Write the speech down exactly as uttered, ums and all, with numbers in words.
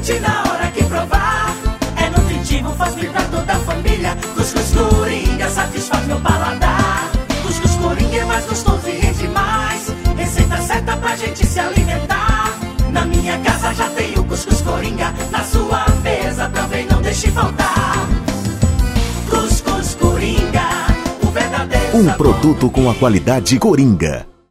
crocante na hora que provar. É nutritivo, faz bem pra toda a família. Cuscuz Coringa satisfaz meu paladar. Cuscuz Coringa é mais gostoso e rende mais. Receita certa pra gente se alimentar. Na minha casa já tem o Cuscuz Coringa. Na sua mesa também não deixe faltar. Cuscuz Coringa, o verdadeiro Um sabor. produto com a qualidade Coringa.